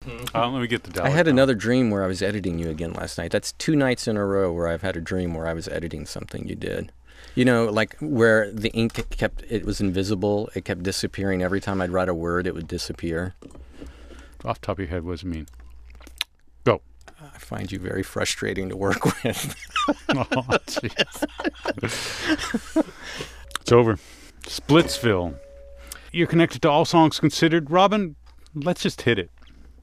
Let me get the dial. I had another dream where I was editing you again last night. That's 2 nights in a row where I've had a dream where I was editing something you did. You know, like where the ink it was invisible. It kept disappearing. Every time I'd write a word, it would disappear. Off the top of your head, what does it mean? Go. I find you very frustrating to work with. Oh, jeez. It's over. Splitsville. You're connected to All Songs Considered. Robin, let's just hit it.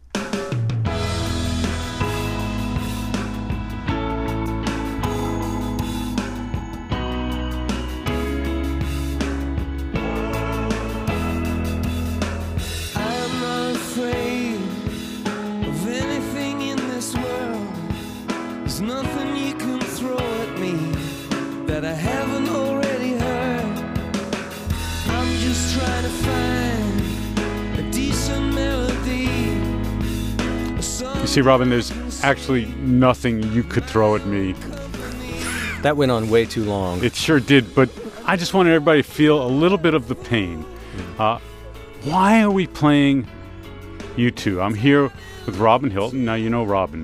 Nothing you can throw at me that I haven't already heard. I'm just trying to find a decent melody. You see, Robin, there's actually nothing you could throw at me. That went on way too long. It sure did, but I just wanted everybody to feel a little bit of the pain. Why are we playing U2? I'm here with Robin Hilton. Now, you know Robin.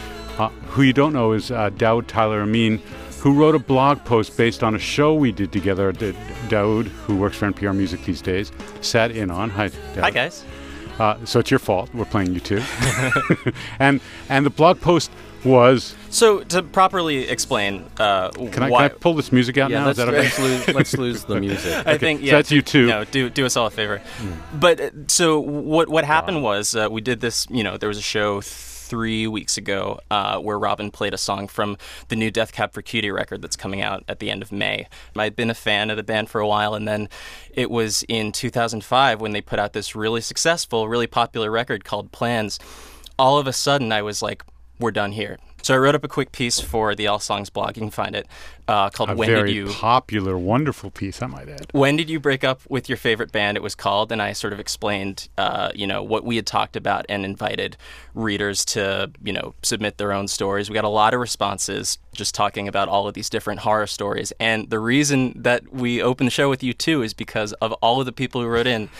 Who you don't know is Daoud Tyler Amin, who wrote a blog post based on a show we did together that Daoud, who works for NPR Music these days, sat in on. Hi, Daoud. Hi, guys. So it's your fault. We're playing U2. and the blog post was... So, to properly explain Can I pull this music out now? Let's, Is that okay? let's lose the music. I think, yeah. So that's U2. No, do us all a favor. But, so, what happened was we did this, there was a show 3 weeks ago where Robin played a song from the new Death Cab for Cutie record that's coming out at the end of May. I'd been a fan of the band for a while, and then it was in 2005 when they put out this really successful, really popular record called Plans. All of a sudden, I was like, we're done here. So I wrote up a quick piece for the All Songs blog. You can find it called A very popular, wonderful piece, I might add. When Did You Break Up with Your Favorite Band? It was called, and I sort of explained, what we had talked about and invited readers to, submit their own stories. We got a lot of responses just talking about all of these different horror stories. And the reason that we opened the show with U2 is because of all of the people who wrote in.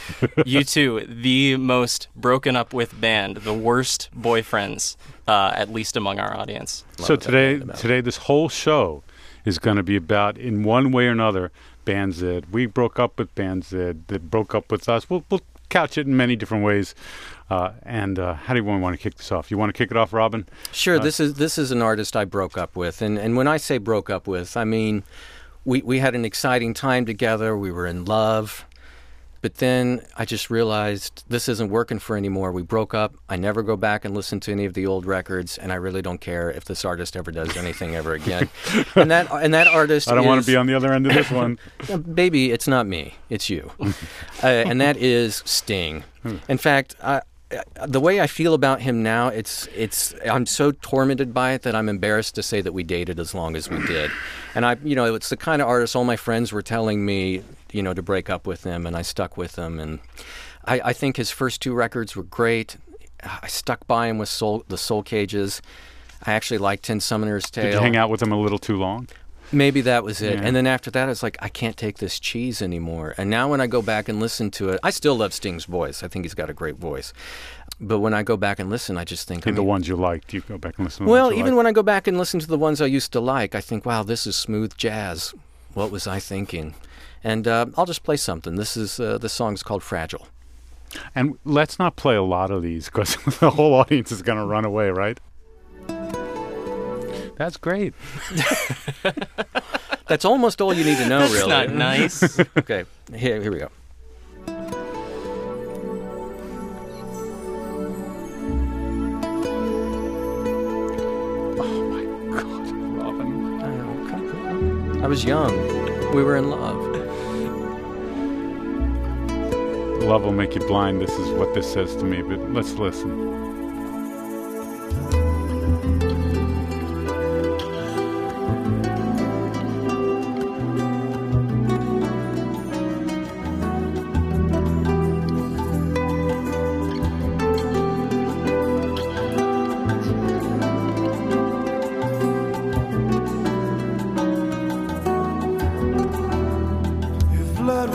U2, the most broken up with band, the worst boyfriends, at least among our audience. So today, this whole show is going to be about, in one way or another, bands that we broke up with, bands that broke up with us. We'll couch it in many different ways. And how do you want to kick this off? You want to kick it off, Robin? Sure. This is an artist I broke up with, and when I say broke up with, I mean we had an exciting time together. We were in love. But then I just realized this isn't working for anymore. We broke up. I never go back and listen to any of the old records, and I really don't care if this artist ever does anything ever again. and that artist I don't want to be on the other end of this one. Baby, it's not me. It's you. And that is Sting. In fact, the way I feel about him now, I'm so tormented by it that I'm embarrassed to say that we dated as long as we did. And it's the kind of artist all my friends were telling me, to break up with him, and I stuck with him. And I think his first 2 records were great. I stuck by him with the Soul Cages. I actually liked Tin Summoner's Tale. Did you hang out with him a little too long? Maybe that was it. Yeah. And then after that, I was like, I can't take this cheese anymore. And now when I go back and listen to it, I still love Sting's voice. I think he's got a great voice. But when I go back and listen, I just think... the ones you liked, you go back and listen to the well, ones you even liked. when I go back and listen to the ones I used to like, I think, wow, this is smooth jazz. What was I thinking? And I'll just play something. This song's called Fragile. And let's not play a lot of these because the whole audience is going to run away, right? That's great. That's almost all you need to know, That's really. not nice. Okay, here we go. Oh my God, Robin. I was young. We were in love. Love will make you blind. This is what this says to me, but let's listen.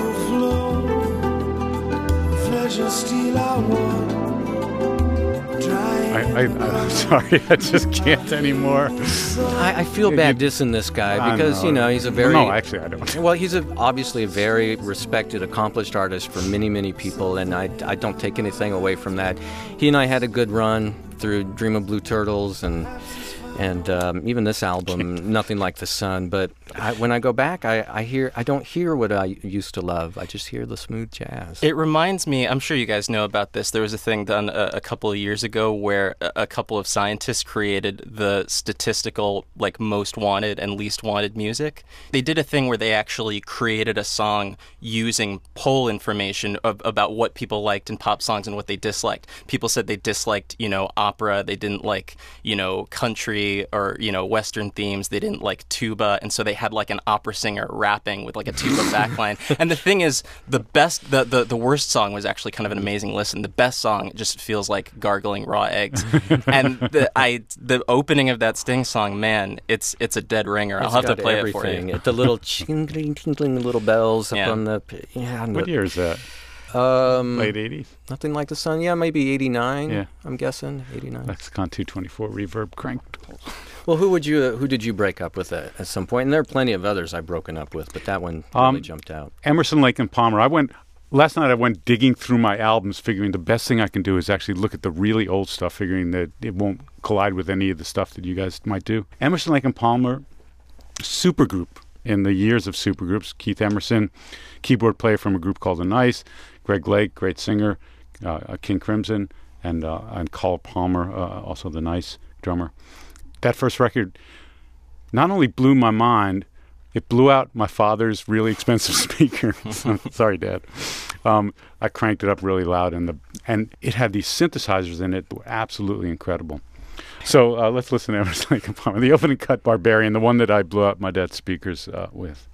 Steel I want, I'm sorry, I just can't anymore. I feel bad dissing this guy because, he's a very... No, actually, I don't. Well, he's obviously a very respected, accomplished artist for many, many people, and I don't take anything away from that. He and I had a good run through Dream of Blue Turtles and even this album, Nothing Like the Sun. But when I go back, I don't hear what I used to love. I just hear the smooth jazz. It reminds me, I'm sure you guys know about this, there was a thing done a couple of years ago where a couple of scientists created the statistical, like, most wanted and least wanted music. They did a thing where they actually created a song using poll information about what people liked in pop songs and what they disliked. People said they disliked, opera, they didn't like, country, or Western themes. They didn't like tuba, and so they had like an opera singer rapping with like a tuba backline. And the thing is, the worst song was actually kind of an amazing listen. The best song just feels like gargling raw eggs. And the opening of that Sting song, man, it's a dead ringer. I'll have to play everything. it for you. The little tinkling little bells up on the What year is that? Late 80s? Nothing Like the Sun. Yeah, maybe 89. Yeah. I'm guessing 89. Lexicon 224 reverb cranked. Well, who did you break up with at some point? And there are plenty of others I've broken up with, but that one really jumped out. Emerson, Lake and Palmer. Last night I went digging through my albums, figuring the best thing I can do is actually look at the really old stuff, figuring that it won't collide with any of the stuff that you guys might do. Emerson, Lake and Palmer, supergroup in the years of supergroups. Keith Emerson, keyboard player from a group called The Nice. Greg Lake, great singer, King Crimson, and Carl Palmer, also The Nice drummer. That first record not only blew my mind, it blew out my father's really expensive speaker. Sorry, Dad. I cranked it up really loud, and it had these synthesizers in it that were absolutely incredible. So let's listen to Emerson, Lake and Palmer. The opening cut, Barbarian, the one that I blew out my dad's speakers with.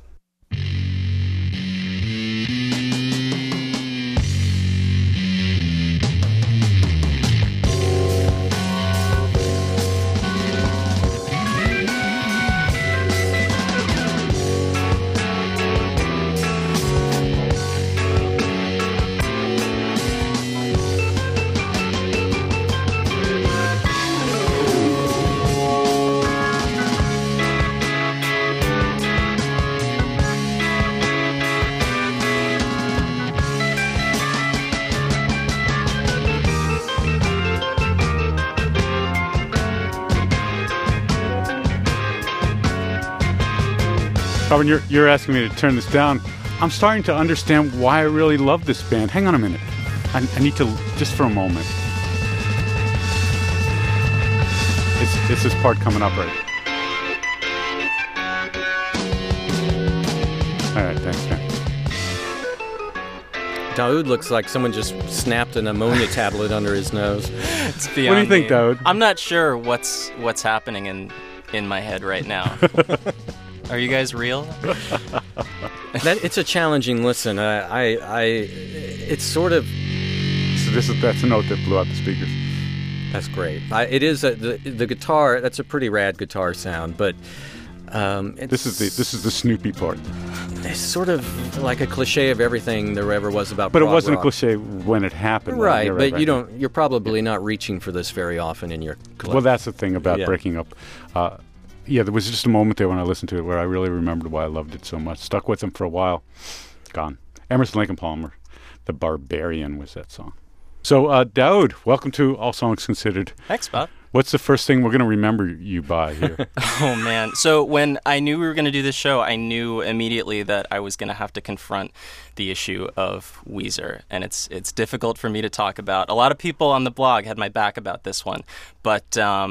Robin, you're asking me to turn this down. I'm starting to understand why I really love this band. Hang on a minute. I need to, just for a moment. It's this part coming up right. All right, thanks, man. Daoud looks like someone just snapped an ammonia tablet under his nose. It's What do you think, Daoud? I'm not sure what's happening in my head right now. Are you guys real? It's a challenging listen. It's sort of. So that's a note that blew out the speakers. That's great. It is the guitar. That's a pretty rad guitar sound, but This is the Snoopy part. It's sort of like a cliche of everything there ever was about. But it prog wasn't rock. a cliche when it happened. Right, right? but you don't. You're probably not reaching for this very often in your collection. Well, that's the thing about Yeah. breaking up. Yeah, there was just a moment there when I listened to it where I really remembered why I loved it so much. Stuck with them for a while. Gone. Emerson, Lake and Palmer. The Barbarian was that song. So, Daoud, welcome to All Songs Considered. Thanks, Bob. What's the first thing we're going to remember you by here? Oh, man. So when I knew we were going to do this show, I knew immediately that I was going to have to confront the issue of Weezer. And it's difficult for me to talk about. A lot of people on the blog had my back about this one. But,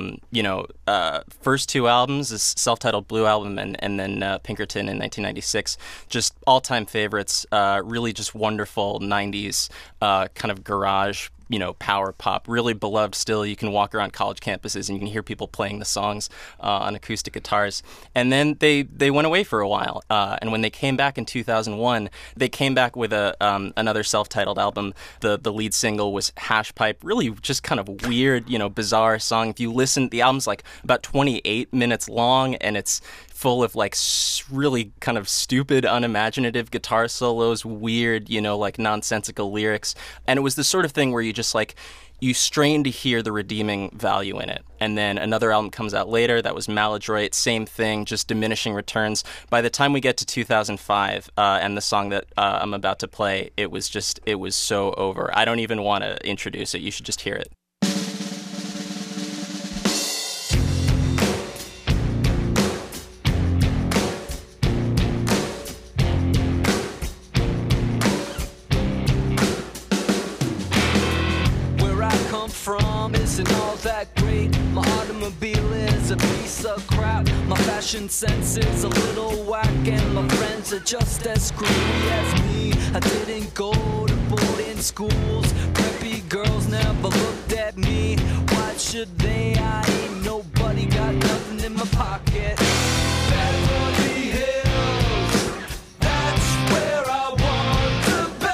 first two albums, this self-titled Blue Album and then Pinkerton in 1996, just all-time favorites, really just wonderful 90s kind of garage power pop, really beloved still. You can walk around college campuses and you can hear people playing the songs on acoustic guitars. And then they went away for a while. And when they came back in 2001, they came back with another self-titled album. The lead single was Hash Pipe, really just kind of weird, bizarre song. If you listen, the album's like about 28 minutes long, and it's full of like really kind of stupid, unimaginative guitar solos, weird, like nonsensical lyrics. And it was the sort of thing where you just like, you strain to hear the redeeming value in it. And then another album comes out later, that was Maladroit, same thing, just diminishing returns. By the time we get to 2005 and the song that I'm about to play, it was so over. I don't even want to introduce it, you should just hear it. Isn't all that great. My automobile is a piece of crap. My fashion sense is a little whack, and my friends are just as screwy as me. I didn't go to boarding schools. Preppy girls never looked at me. Why should they? I ain't nobody, got nothing in my pocket. Beverly Hills, that's where I want to be.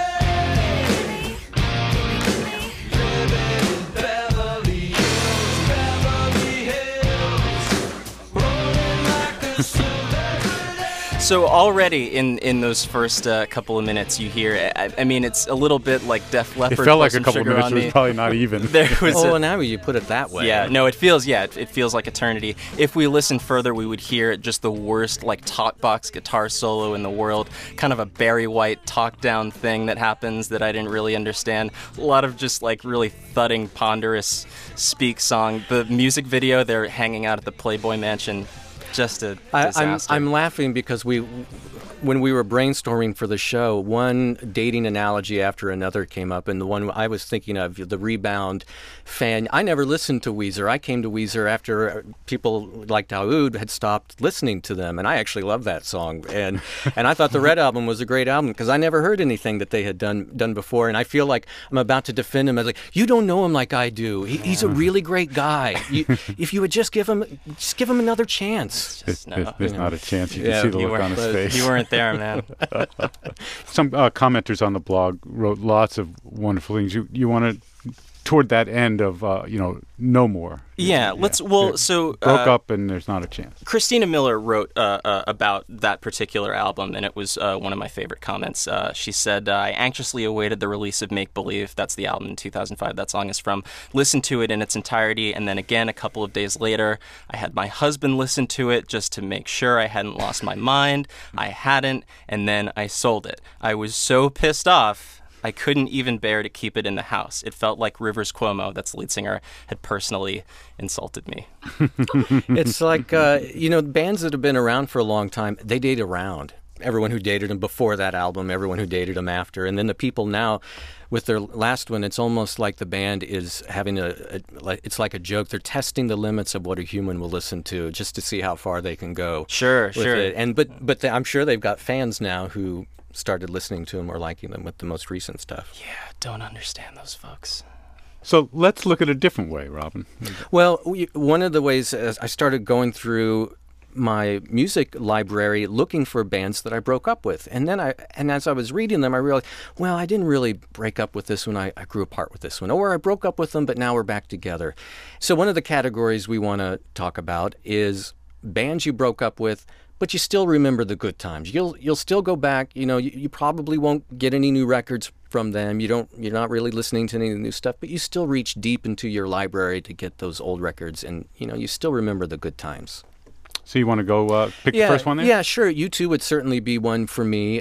Living in Beverly Hills, Beverly Hills, rolling like a celebrity. So already in those first couple of minutes you hear, I mean, it's a little bit like Def Leppard. It felt like plus a couple Sugar minutes, on it was Me. probably not even. There was Oh, now you put it that way. Yeah, no, it feels like eternity. If we listened further, we would hear just the worst like talk box guitar solo in the world, kind of a Barry White talk down thing that happens that I didn't really understand. A lot of just like really thudding, ponderous speak song. The music video, they're hanging out at the Playboy Mansion. Just a disaster. I'm laughing because when we were brainstorming for the show, one dating analogy after another came up, and the one I was thinking of, the Rebound fan. I never listened to Weezer. I came to Weezer after people like Daoud had stopped listening to them, and I actually love that song. And I thought the Red Album was a great album because I never heard anything that they had done before, and I feel like I'm about to defend him as like, you don't know him like I do. He's a really great guy. If you would just give him another chance. Just, no. There's not a chance. You Yeah, can see the You look on his weren't, face. you weren't there, man. Some commenters on the blog wrote lots of wonderful things. You want to, toward that end of, no more. Yeah, let's. Well, so broke up and there's not a chance. Christina Miller wrote about that particular album, and it was one of my favorite comments. She said, I anxiously awaited the release of Make Believe. That's the album in 2005 that song is from. Listened to it in its entirety, and then again a couple of days later, I had my husband listen to it just to make sure I hadn't lost my mind. I hadn't, and then I sold it. I was so pissed off, I couldn't even bear to keep it in the house. It felt like Rivers Cuomo, that's the lead singer, had personally insulted me. It's like, bands that have been around for a long time, they date around. Everyone who dated them before that album, everyone who dated them after. And then the people now, with their last one, it's almost like the band is having it's like a joke. They're testing the limits of what a human will listen to just to see how far they can go. Sure. It. And but I'm sure they've got fans now who started listening to them or liking them with the most recent stuff. Yeah, don't understand those folks. So let's look at a different way, Robin. Well, one of the ways I started going through my music library looking for bands that I broke up with. And as I was reading them, I realized, well, I didn't really break up with this one. I grew apart with this one. Or I broke up with them, but now we're back together. So one of the categories we want to talk about is bands you broke up with, but you still remember the good times. You'll still go back. You probably won't get any new records from them. You're not really listening to any of the new stuff, but you still reach deep into your library to get those old records, and you still remember the good times. So you want to go pick the first one there? Yeah, sure. U2 would certainly be one for me.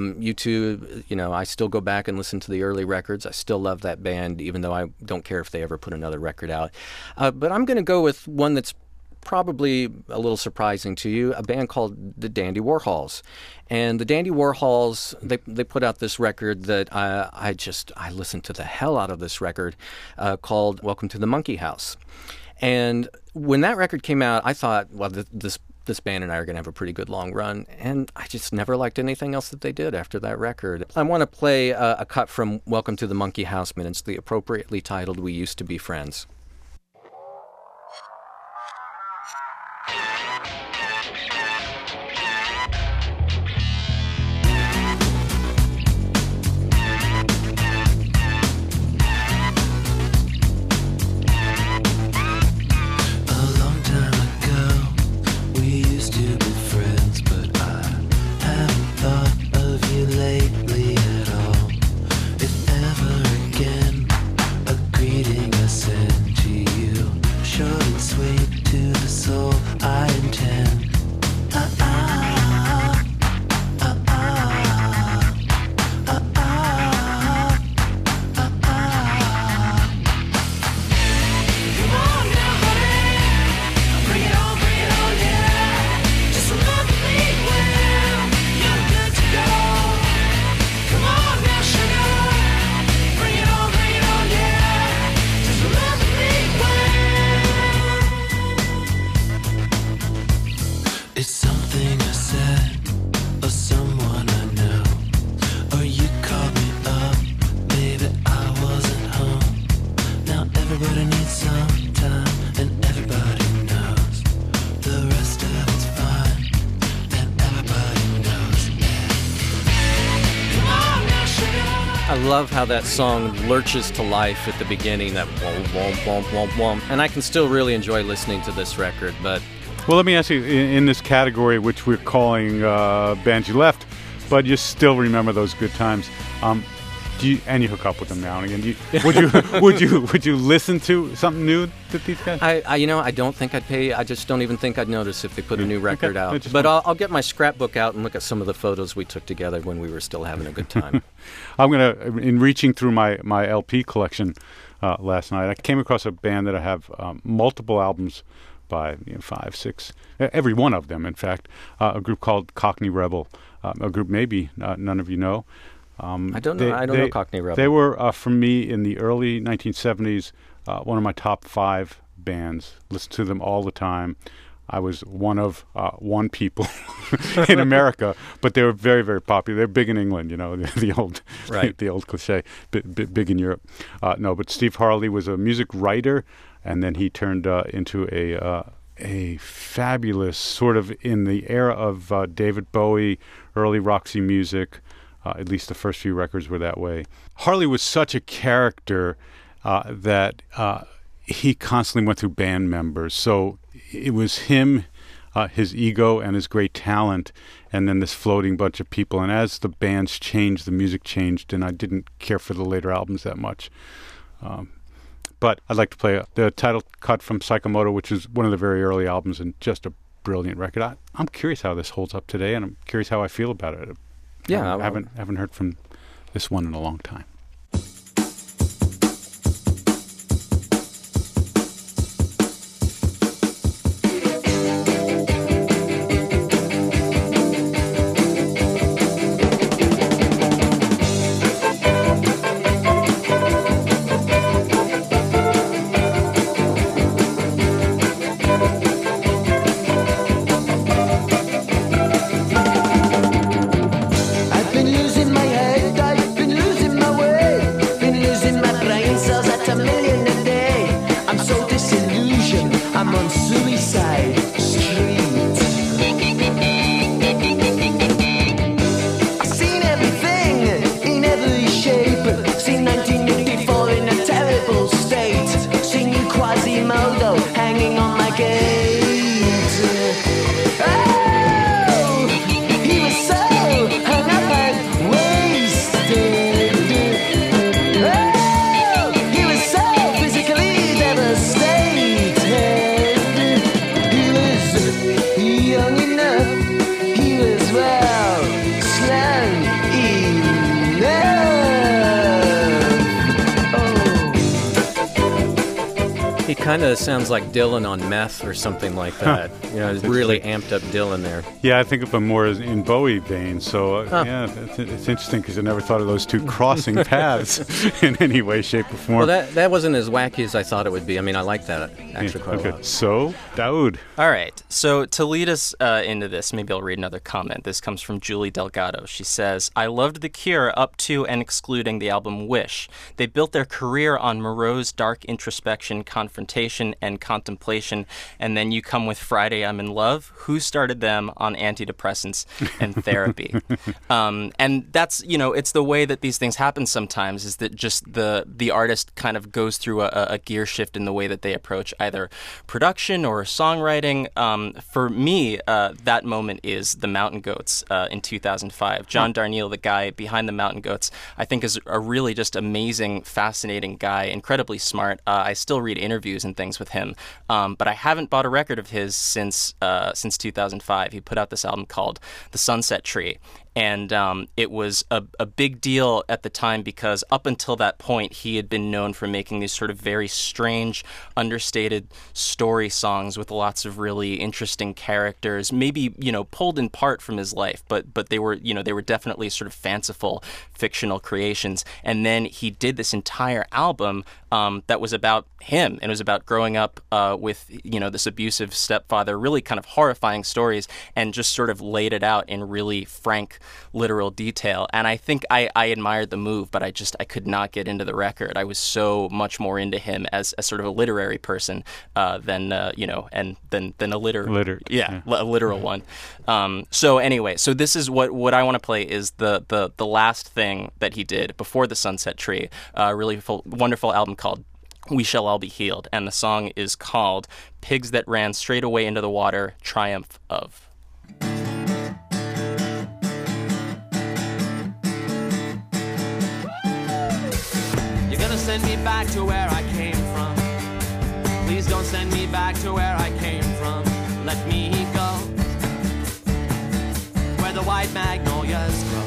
U2, I still go back and listen to the early records. I still love that band, even though I don't care if they ever put another record out. But I'm going to go with one that's probably a little surprising to you, a band called the Dandy Warhols. And the Dandy Warhols, they put out this record that I listened to the hell out of this record called Welcome to the Monkey House. And when that record came out, I thought, well, this band and I are going to have a pretty good long run. And I just never liked anything else that they did after that record. I want to play a cut from Welcome to the Monkey House, and it's the appropriately titled We Used to Be Friends. Lately at all, if ever again, a greeting love how that song lurches to life at the beginning, that womp, womp, womp, womp, womp. And I can still really enjoy listening to this record, but... Well, let me ask you, in this category, which we're calling bands you left, but you still remember those good times, and you hook up with them now and again. Would you listen to something new that these guys? I don't think I'd pay. I just don't even think I'd notice if they put a new record out. But I'll get my scrapbook out and look at some of the photos we took together when we were still having a good time. I'm in reaching through my LP collection last night, I came across a band that I have multiple albums by, 5, 6, every one of them, in fact. A group called Cockney Rebel, a group maybe none of you know. I don't know Cockney Rebel. They were, for me, in the early 1970s, one of my top 5 bands. Listened to them all the time. I was one of one people in America, but they were very, very popular. They're big in England, the old right. the old cliche, big in Europe. No, but Steve Harley was a music writer, and then he turned into a fabulous, sort of in the era of David Bowie, early Roxy Music. At least the first few records were that way. Harley was such a character that he constantly went through band members. So it was him, his ego, and his great talent, and then this floating bunch of people. And as the bands changed, the music changed, and I didn't care for the later albums that much. But I'd like to play the title cut from Psychomoto, which is one of the very early albums and just a brilliant record. I'm curious how this holds up today, and I'm curious how I feel about it. Yeah, I haven't heard from this one in a long time. Kind of sounds like Dylan on meth or something like that. It's really amped up Dylan there. Yeah, I think of him more as in Bowie vein. So, yeah, it's interesting because I never thought of those two crossing paths in any way, shape, or form. Well, that wasn't as wacky as I thought it would be. I mean, I like that actually quite a lot. So, Daoud. All right. So, to lead us into this, maybe I'll read another comment. This comes from Julie Delgado. She says, I loved The Cure up to and excluding the album Wish. They built their career on Moreau's dark introspection, confrontation, and contemplation, and then you come with Friday I'm in Love. Who started them on antidepressants and therapy? And that's, it's the way that these things happen sometimes, is that just the artist kind of goes through a gear shift in the way that they approach either production or songwriting. For me, that moment is the Mountain Goats in 2005. John Darnielle, the guy behind the Mountain Goats, I think is a really just amazing, fascinating guy, incredibly smart. I still read interviews and things with him, but I haven't bought a record of his since 2005. He put out this album called The Sunset Tree, and it was a big deal at the time because up until that point he had been known for making these sort of very strange, understated story songs with lots of really interesting characters, maybe pulled in part from his life, but they were definitely sort of fanciful fictional creations. And then he did this entire album that was about him, and it was about growing up with this abusive stepfather, really kind of horrifying stories, and just sort of laid it out in really frank, literal detail. And I think I admired the move, but I could not get into the record. I was so much more into him as sort of a literary person than a literal one. So anyway, so this is what I want to play is the last thing that he did before the Sunset Tree, a really wonderful album called We Shall All Be Healed, and the song is called Pigs That Ran Straight Away Into the Water, Triumph of. You're gonna send me back to where I came from. Please don't send me back to where I came from. Let me go where the white magnolias grow.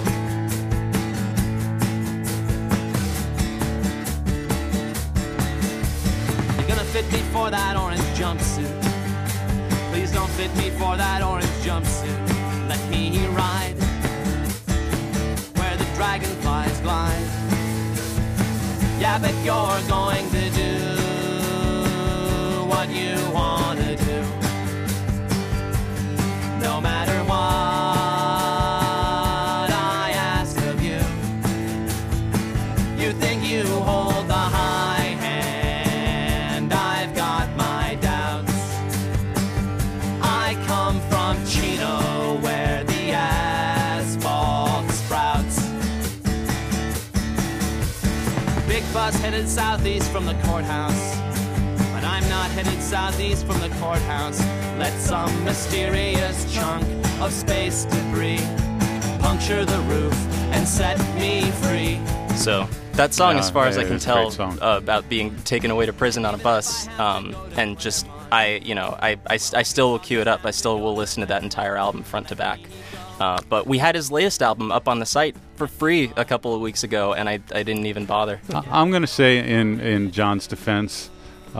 You're gonna fit me for that orange jumpsuit. Please don't fit me for that orange jumpsuit. Let me ride where the dragonflies glide. Yeah, but you're going to do what you want to do, no matter what I ask of you. You think you hold the high hand, I've got my doubts. I come from Chino, where the asphalt sprouts. Big bus headed southeast from the courthouse, but I'm not headed southeast from the courthouse. Let some mysterious chunk of space debris puncture the roof and set me free. So that song, Yeah, as far as I it can is a tell, great song. about being taken away to prison on a bus, and just I still will cue it up. I still will listen to that entire album front to back. But we had his latest album up on the site for free a couple of weeks ago, and I didn't even bother. I'm going to say in John's defense,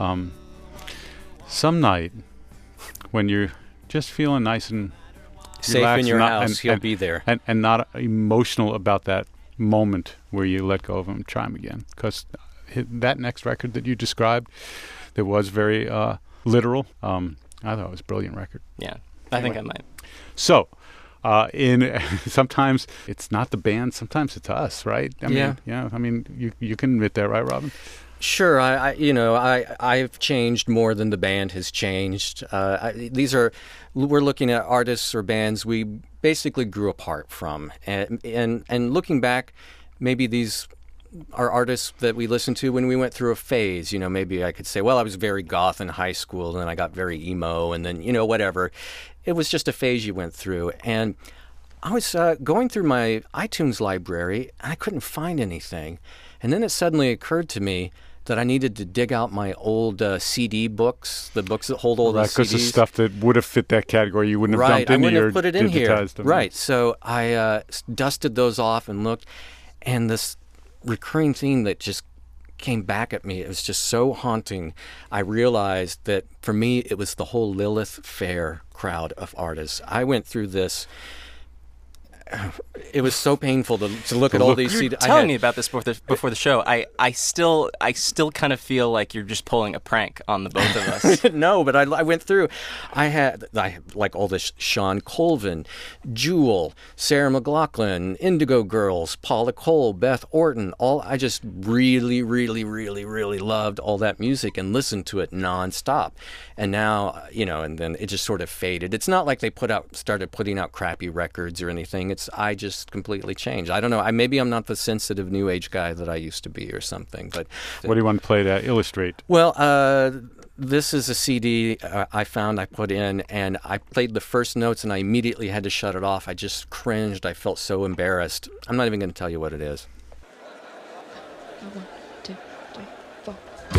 some night when you're just feeling nice and Safe relaxed in your and house, he'll be there. and not emotional about that moment where you let go of him, try him again. Because that next record that you described, that was very literal, I thought it was a brilliant record. Yeah, I think I might. So, sometimes it's not the band, sometimes it's us, right? I mean, Yeah. I mean, you can admit that, right, Robin? Sure, I've changed more than the band has changed. We're looking at artists or bands we basically grew apart from, and looking back, maybe these are artists that we listened to when we went through a phase. You know, maybe I could say, well, I was very goth in high school, and then I got very emo, and then whatever. It was just a phase you went through, and I was going through my iTunes library, and I couldn't find anything, and then it suddenly occurred to me that I needed to dig out my old CD books, the books that hold all the Right, CDs. because the stuff that would have fit that category, you wouldn't have Right, dumped I into wouldn't your have put it in here. digitized them. Right, so I dusted those off and looked, and this recurring theme that just came back at me, it was just so haunting. I realized that for me, it was the whole Lilith Fair crowd of artists. I went through this. It was so painful to look at all these You were CDs. telling me about this before the show. I still kind of feel like you're just pulling a prank on the both of us. No, but I went through. I had like all this Sean Colvin, Jewel, Sarah McLachlan, Indigo Girls, Paula Cole, Beth Orton. I just really, really, really, really loved all that music and listened to it nonstop. And now, and then it just sort of faded. It's not like they started putting out crappy records or anything. I just completely changed. I don't know. Maybe I'm not the sensitive new age guy that I used to be or something. But What do you want to play to illustrate? well, this is a CD I found, I put in, and I played the first notes, and I immediately had to shut it off. I just cringed. I felt so embarrassed. I'm not even going to tell you what it is. 1, 2, 3, 4.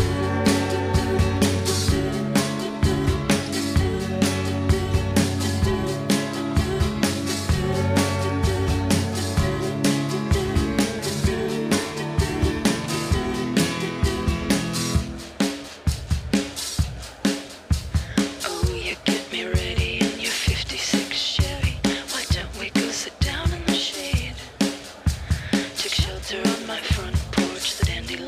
Oh, you get me ready in your 56 Chevy. Why don't we go sit down in the shade? Take shelter on my front porch, the dandelions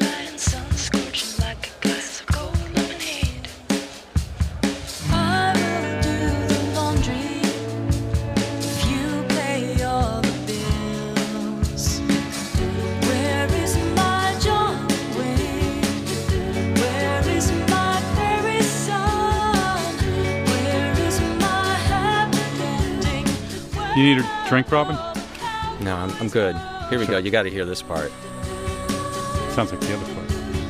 You need a drink, Robin? No, I'm good. Here we go. You got to hear this part. Sounds like the other part.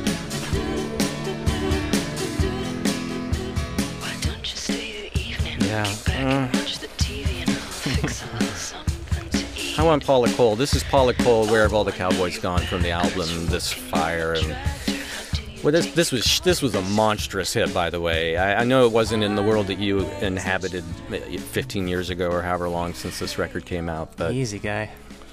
Why don't you stay the evening? Yeah. Kick back and watch the TV and I'll fix a little something to eat. I want Paula Cole. This is Paula Cole, Where Have All the Cowboys Gone, from the album This Fire. And well, this was a monstrous hit, by the way. I know it wasn't in the world that you inhabited 15 years ago or however long since this record came out. But Easy guy.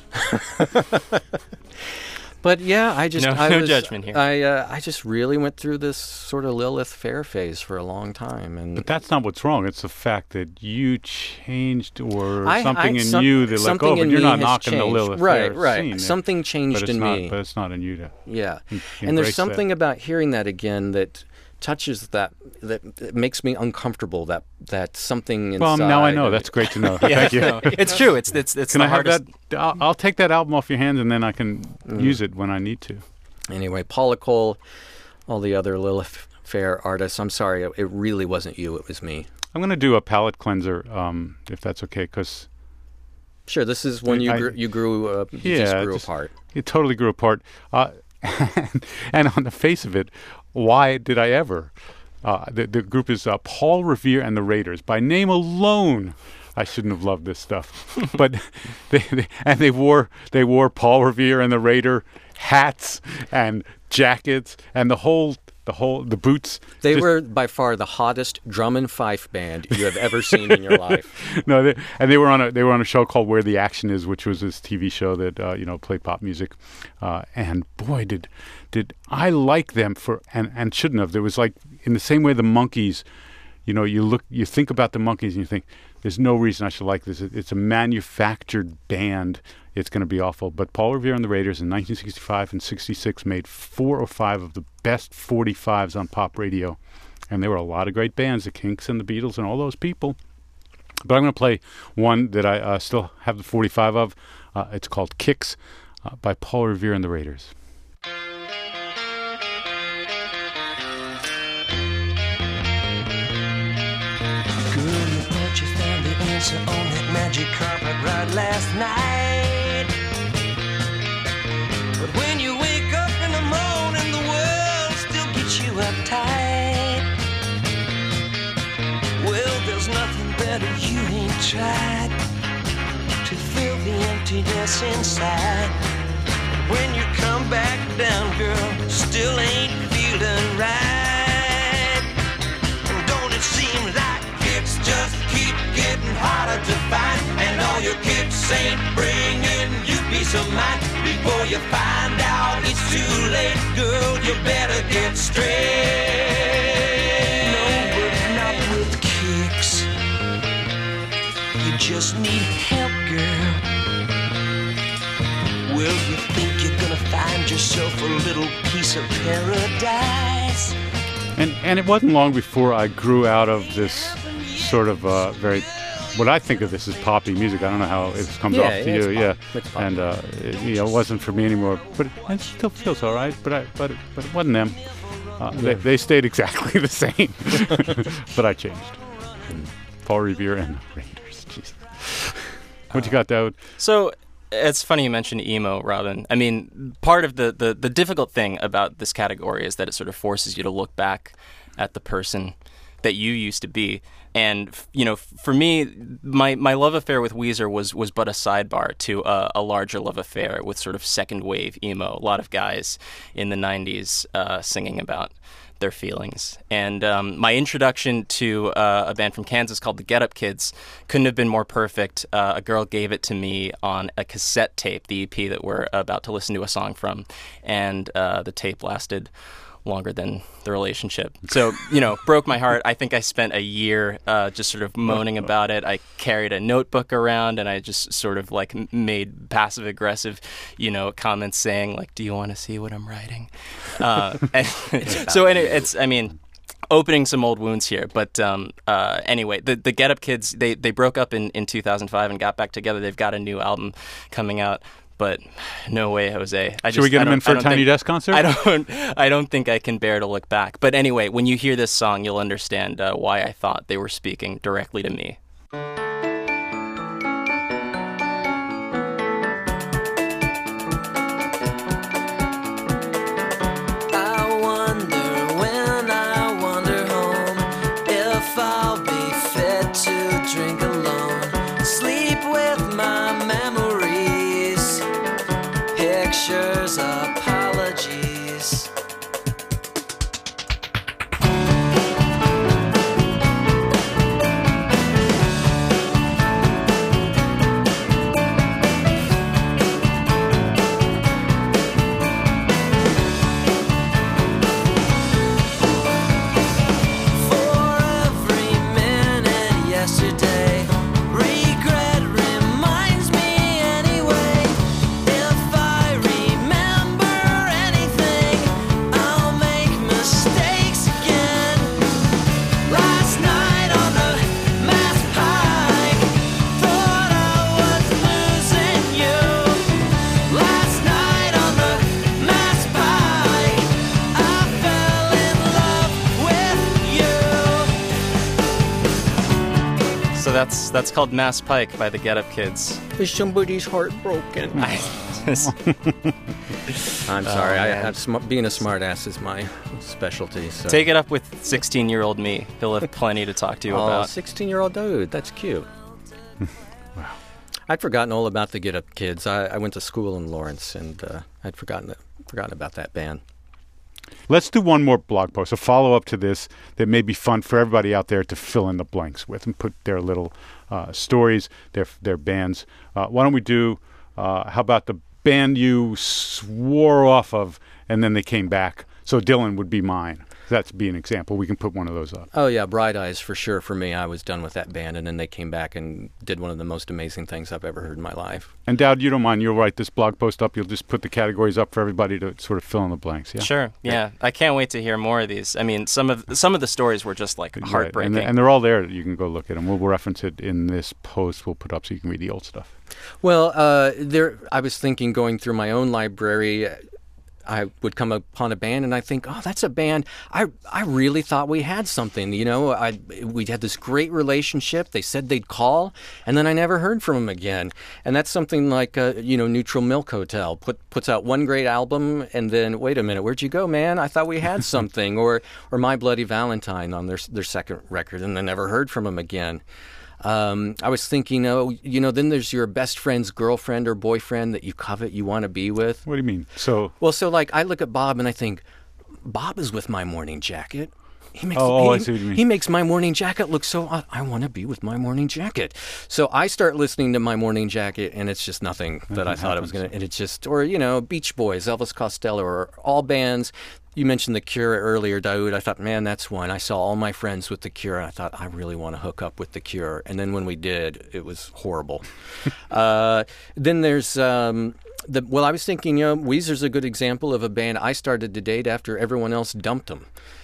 But yeah, I just No judgment here. I just really went through this sort of Lilith Fair phase for a long time, and But that's not what's wrong. It's the fact that you changed or I- something I- in some- you that like, something oh, but in you're me not has knocking the changed. Lilith Right, Fair right. scene. Something changed but it's in not, me. But it's not in you to yeah. embrace And there's that. something about hearing that again that touches that makes me uncomfortable. That something inside. Well, now I know. of- That's great to know. Yeah, Thank you. no, it's true. It's Can the I have hardest. that? I'll take that album off your hands, and then I can use it when I need to. Anyway, Paula Cole, all the other Lilith Fair artists. I'm sorry, it really wasn't you. It was me. I'm going to do a palate cleanser, if that's okay, because Sure, this is when you I- grew apart. it totally grew apart. And on the face of it, why did I ever? The group is Paul Revere and the Raiders. By name alone, I shouldn't have loved this stuff. But they wore Paul Revere and the Raider hats and jackets and the boots. They Just- were by far the hottest drum and fife band you have ever seen in your life. No, they were on a show called Where the Action Is, which was this TV show that played pop music, and boy did I like them and shouldn't have. There was like in the same way the Monkees, you think about the Monkees and you think there's no reason I should like this. It's a manufactured band. It's going to be awful. But Paul Revere and the Raiders in 1965 and 66 made 4 or 5 of the best 45s on pop radio. And there were a lot of great bands, the Kinks and the Beatles and all those people. But I'm going to play one that I still have the 45 of. It's called Kicks by Paul Revere and the Raiders. Girl, you thought you found the answer on that magic carpet ride last night. But when you wake up in the morning, the world still gets you uptight. Well, there's nothing better you ain't tried to fill the emptiness inside. When you come back down, girl, still ain't feeling right. And don't it seem like kicks just keep getting harder to find? And all your kicks ain't bringing you peace of mind. Before you find out it's too late, girl, you better get straight. No, but not with kicks. You just need help, girl. Well, you think you're gonna find yourself a little piece of paradise. And it wasn't long before I grew out of this sort of very, what I think of this as poppy music. I don't know how it comes Yeah, off to it's you. pop. Yeah, It's pop. and it wasn't for me anymore. But it still feels all right. But it wasn't them. They stayed exactly the same. But I changed. Paul Revere and the Raiders. Jesus. What you got, Dowd? So it's funny you mentioned emo, Robin. I mean, part of the difficult thing about this category is that it sort of forces you to look back at the person that you used to be. And, for me, my love affair with Weezer was but a sidebar to a larger love affair with sort of second wave emo. A lot of guys in the 90s singing about their feelings. And my introduction to a band from Kansas called the Get Up Kids couldn't have been more perfect. A girl gave it to me on a cassette tape, the EP that we're about to listen to a song from. And the tape lasted longer than the relationship. So, broke my heart. I think I spent a year just sort of moaning about it. I carried a notebook around and I just sort of like made passive aggressive, comments saying like, do you want to see what I'm writing? Opening some old wounds here, but anyway, the Get Up Kids, they broke up in 2005 and got back together. They've got a new album coming out. But no way, Jose. Should we get them in for a Tiny Desk concert? I don't think I can bear to look back. But anyway, when you hear this song, you'll understand why I thought they were speaking directly to me. So that's called Mass Pike by the Get Up Kids. Is somebody's heart broken? I'm sorry. Being a smartass is my specialty. So. Take it up with 16-year-old me. He'll have plenty to talk to you about. 16-year-old dude. That's cute. Wow. I'd forgotten all about the Get Up Kids. I went to school in Lawrence, and I'd forgotten about that band. Let's do one more blog post, a follow-up to this that may be fun for everybody out there to fill in the blanks with and put their little stories, their bands. Why don't we do, how about the band you swore off of and then they came back? So Dylan would be mine. That's be an example. We can put one of those up. Oh, yeah, Bright Eyes for sure. For me, I was done with that band, and then they came back and did one of the most amazing things I've ever heard in my life. And Dowd, you don't mind, you'll write this blog post up. You'll just put the categories up for everybody to sort of fill in the blanks. Yeah. Sure. Yeah. I can't wait to hear more of these. I mean, some of the stories were just like heartbreaking. Right. And they're all there. You can go look at them. We'll reference it in this post we'll put up so you can read the old stuff. Well, I was thinking, going through my own library, I would come upon a band and I think, oh, that's a band. I really thought we had something. You know, we had this great relationship. They said they'd call, and then I never heard from them again. And that's something like, Neutral Milk Hotel puts out one great album, and then, wait a minute, where'd you go, man? I thought we had something. or My Bloody Valentine on their second record, and I never heard from them again. I was thinking, then there's your best friend's girlfriend or boyfriend that you covet, you want to be with. What do you mean? So I look at Bob and I think, Bob is with My Morning Jacket. He makes, I see what you mean. He makes My Morning Jacket look so odd. I want to be with My Morning Jacket. So I start listening to My Morning Jacket, and it's just nothing that I thought it was going to. And it's just, Beach Boys, Elvis Costello, or all bands. You mentioned The Cure earlier, Daoud. I thought, man, that's one. I saw all my friends with The Cure, and I thought, I really want to hook up with The Cure. And then when we did, it was horrible. Then there's... I was thinking, Weezer's a good example of a band I started to date after everyone else dumped them.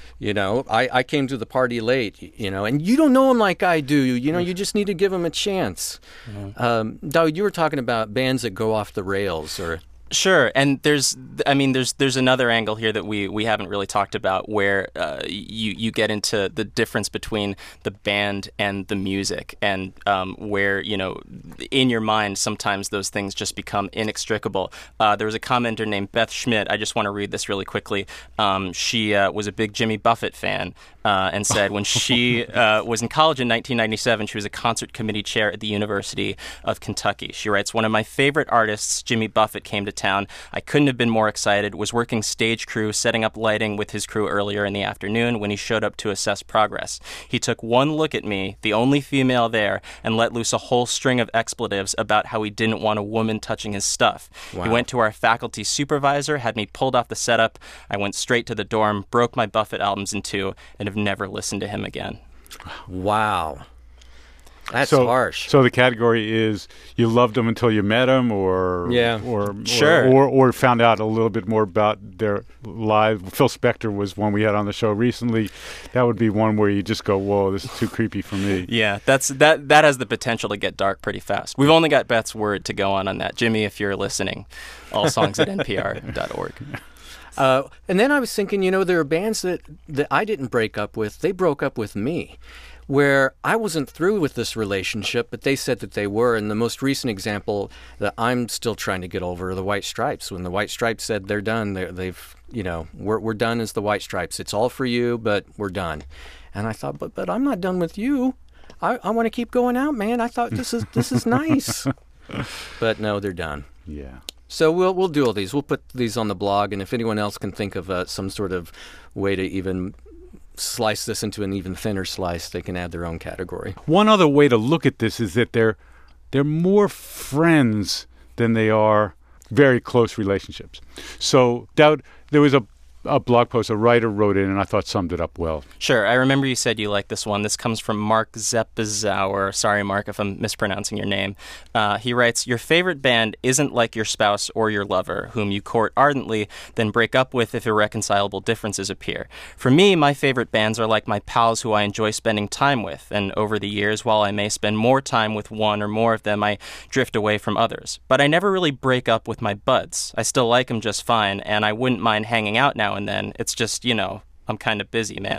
I came to the party late, and you don't know them like I do. You just need to give them a chance. Mm-hmm. Daoud, you were talking about bands that go off the rails, or... Sure, and there's another angle here that we haven't really talked about, where you get into the difference between the band and the music, and where in your mind sometimes those things just become inextricable. There was a commenter named Beth Schmidt. I just want to read this really quickly. She was a big Jimmy Buffett fan. And said when she was in college in 1997, she was a concert committee chair at the University of Kentucky. She writes, one of my favorite artists, Jimmy Buffett, came to town. I couldn't have been more excited, was working stage crew, setting up lighting with his crew earlier in the afternoon when he showed up to assess progress. He took one look at me, the only female there, and let loose a whole string of expletives about how he didn't want a woman touching his stuff. Wow. He went to our faculty supervisor, had me pulled off the setup. I went straight to the dorm, broke my Buffett albums in two, and have never listened to him again. Wow. That's harsh. So the category is you loved him until you met him, or found out a little bit more about their lives. Phil Spector was one we had on the show recently. That would be one where you just go, whoa, this is too creepy for me. Yeah, that has the potential to get dark pretty fast. We've only got Beth's word to go on that. Jimmy, if you're listening, allsongs@npr.org. And then I was thinking, there are bands that I didn't break up with. They broke up with me, where I wasn't through with this relationship, but they said that they were. And the most recent example that I'm still trying to get over are the White Stripes. When the White Stripes said they're done, we're done as the White Stripes. It's all for you, but we're done. And I thought, but I'm not done with you. I want to keep going out, man. I thought this is nice. But no, they're done. Yeah. So we'll do all these. We'll put these on the blog, and if anyone else can think of some sort of way to even slice this into an even thinner slice, they can add their own category. One other way to look at this is that they're more friends than they are very close relationships. So, Dowd, there was a blog post a writer wrote in, and I thought summed it up well. Sure. I remember you said you liked this one. This comes from Mark Zeppezauer. Sorry, Mark, if I'm mispronouncing your name. He writes, your favorite band isn't like your spouse or your lover, whom you court ardently, then break up with if irreconcilable differences appear. For me, my favorite bands are like my pals who I enjoy spending time with, and over the years, while I may spend more time with one or more of them, I drift away from others. But I never really break up with my buds. I still like them just fine, and I wouldn't mind hanging out now and then. It's just, I'm kind of busy, man.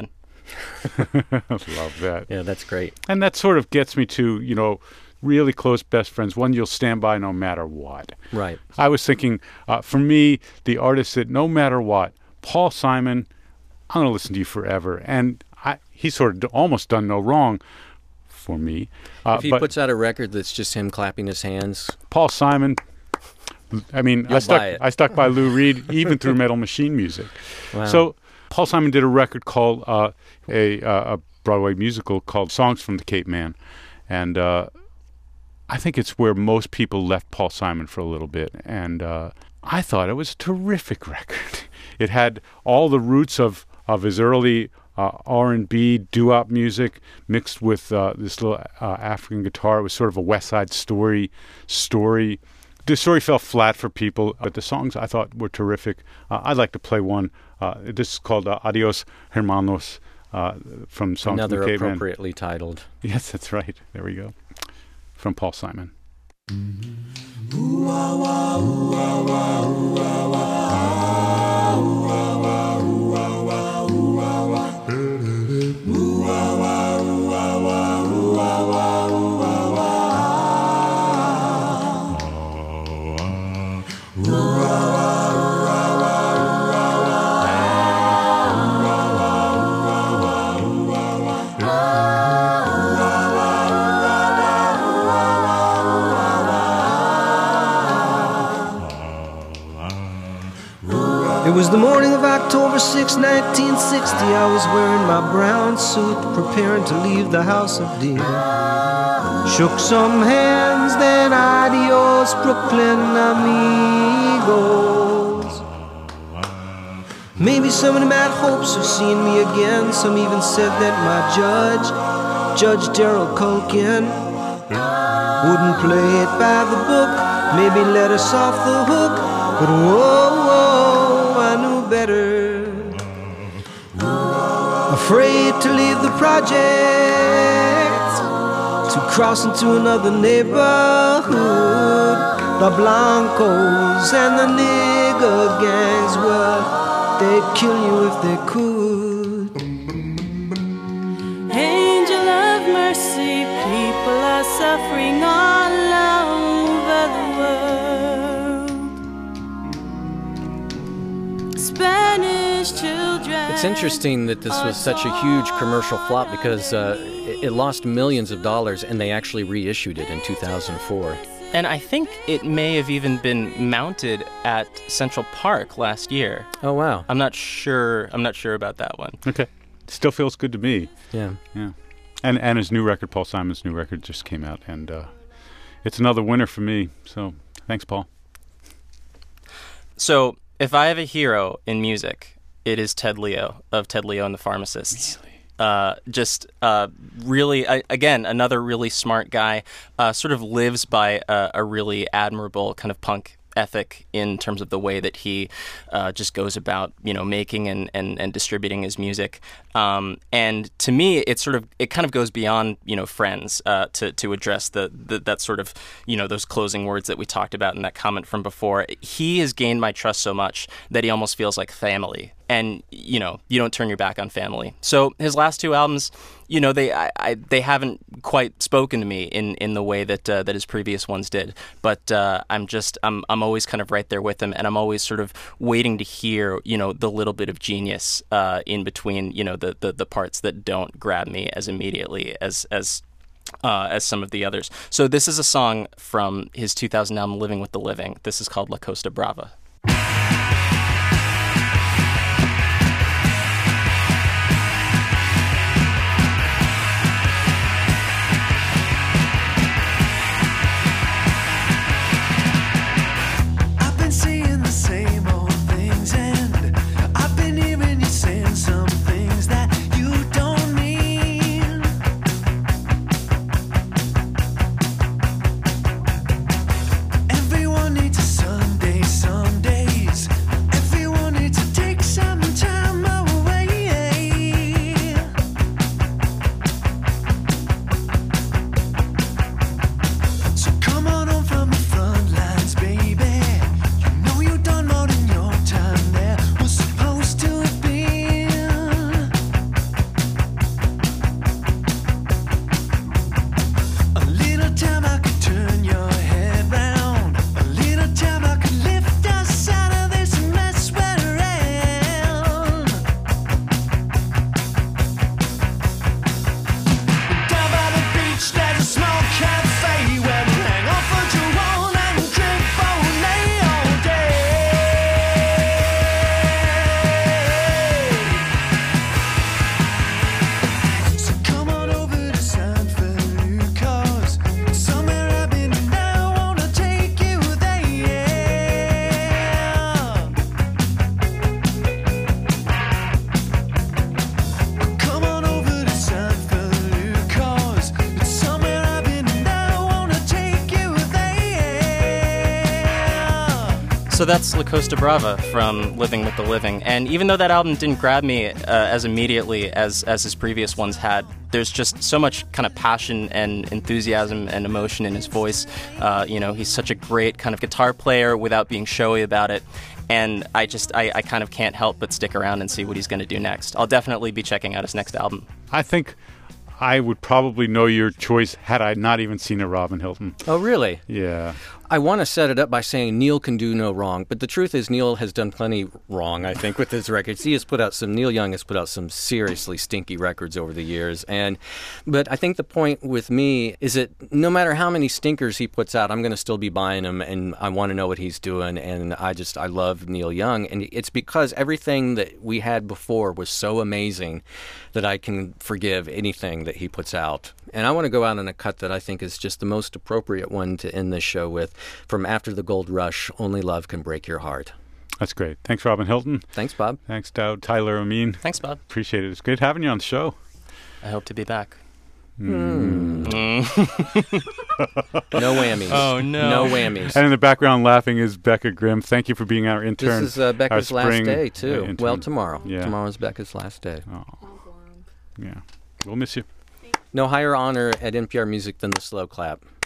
Love that. Yeah, that's great. And that sort of gets me to, really close best friends, one you'll stand by no matter what. Right. I was thinking, for me, the artist that no matter what, Paul Simon, I'm going to listen to you forever. And he's sort of almost done no wrong for me. If he but puts out a record that's just him clapping his hands, Paul Simon, I mean, You'll buy it. I stuck by Lou Reed even through Metal Machine music. wow. So Paul Simon did a record called a Broadway musical called Songs from the Cape Man. And I think it's where most people left Paul Simon for a little bit. And I thought it was a terrific record. It had all the roots of his early R&B doo-wop music mixed with this little African guitar. It was sort of a West Side Story. The story fell flat for people, but the songs I thought were terrific. I'd like to play one. This is called Adios Hermanos from Songs Another from the Cape Man. appropriately titled. Yes, that's right. There we go. From Paul Simon. It was the morning of October 6, 1960. I was wearing my brown suit, preparing to leave the house of dear. Shook some hands, then adios, Brooklyn amigos. Maybe some of them had hopes of seeing me again. Some even said that my Judge Darrell Culkin, wouldn't play it by the book, maybe let us off the hook. But whoa, I knew better. Afraid to leave the project, to cross into another neighborhood. The Blancos and the nigger gangs, well, they'd kill you if they could. Angel of mercy, people are suffering all over the world. Spanish children. It's interesting that this was such a huge commercial flop because it lost millions of dollars and they actually reissued it in 2004. And I think it may have even been mounted at Central Park last year. Oh, wow. I'm not sure about that one. Okay. Still feels good to me. Yeah. Yeah. And his new record, Paul Simon's new record, just came out. And it's another winner for me. So thanks, Paul. So if I have a hero in music, it is Ted Leo of Ted Leo and the Pharmacists. Really, again, another really smart guy, sort of lives by a really admirable kind of punk ethic in terms of the way that he just goes about, making and distributing his music. And to me, it kind of goes beyond, Friends to address that sort of, those closing words that we talked about in that comment from before. He has gained my trust so much that he almost feels like family. And, you don't turn your back on family. So his last two albums, they haven't quite spoken to me in the way that his previous ones did. But I'm always kind of right there with him, and I'm always sort of waiting to hear, the little bit of genius in between, the parts that don't grab me as immediately as some of the others. So this is a song from his 2000 album, Living with the Living. This is called La Costa Brava. Someday So that's La Costa Brava from Living with the Living. And even though that album didn't grab me as immediately as his previous ones had, there's just so much kind of passion and enthusiasm and emotion in his voice. He's such a great kind of guitar player without being showy about it. And I kind of can't help but stick around and see what he's going to do next. I'll definitely be checking out his next album. I think I would probably know your choice had I not even seen a Robin Hilton. Oh, really? Yeah. I want to set it up by saying Neil can do no wrong, but the truth is Neil has done plenty wrong, I think, with his records. Neil Young has put out some seriously stinky records over the years. But I think the point with me is that no matter how many stinkers he puts out, I'm going to still be buying them, and I want to know what he's doing, and I love Neil Young. And it's because everything that we had before was so amazing that I can forgive anything that he puts out. And I want to go out on a cut that I think is just the most appropriate one to end this show with. From After the Gold Rush, Only Love Can Break Your Heart. That's great. Thanks, Robin Hilton. Thanks, Bob. Thanks, Tyler Amin. Thanks, Bob. Appreciate it. It's great having you on the show. I hope to be back. No whammies. Oh, no. No whammies. And in the background laughing is Becca Grimm. Thank you for being our intern. This is Becca's our last spring, day, too. intern. Well, tomorrow. Yeah. Tomorrow's Becca's last day. Oh. Yeah. We'll miss you. No higher honor at NPR Music than the slow clap.